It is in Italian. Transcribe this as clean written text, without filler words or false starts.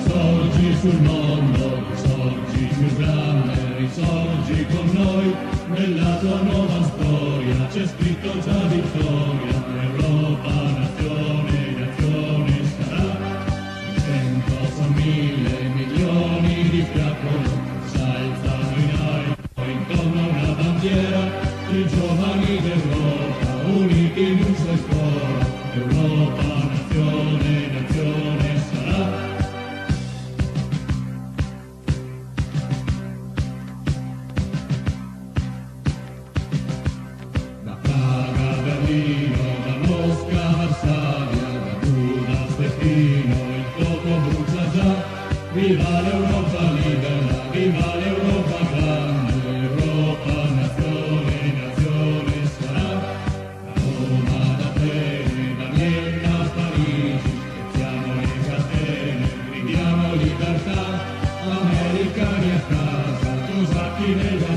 Risorgi sul mondo, risorgi più grande, risorgi con noi, nella tua nuova storia c'è scritto già vittoria, Europa, nazione, nazione sarà, 100 son 1000 milioni di fiaccolo, s'alzano in aria, intorno a una bandiera, i giovani d'Europa, uniti in un sol coro, Europa, nazione, nazione sarà. Da Praga a Berlino, da Mosca a Varsavia, da Buda a Pechino, il fuoco brucia già. Viva l'Europa libera, viva l'Europa grande, Europa, nazione, nazione sarà. Da Roma ad Atene, da Vienna a Parigi, spezziamo le catene, gridiamo libertà, americani a casa, cosacchi nel